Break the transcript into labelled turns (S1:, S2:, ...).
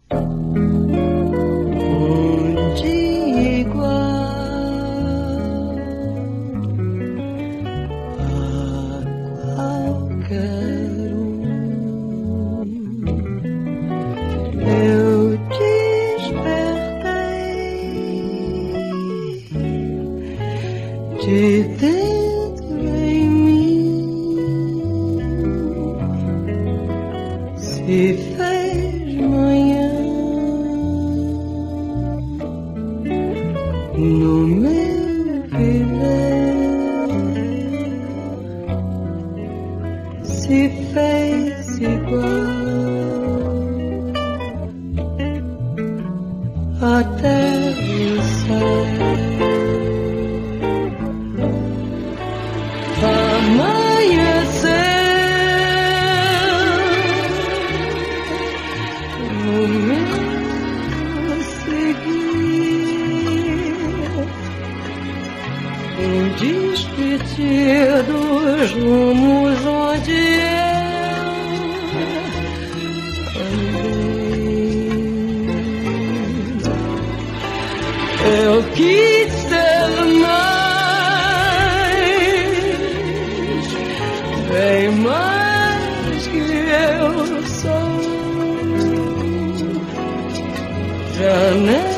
S1: Um dia igual a qualquer um, eu despertei de dentro em mim, se fez manhã no meu viver, se fez igual até o céu. Amanheceu no meu seguir, despedir dos rumos onde eu quis ser mais, bem mais que eu sou. Já nem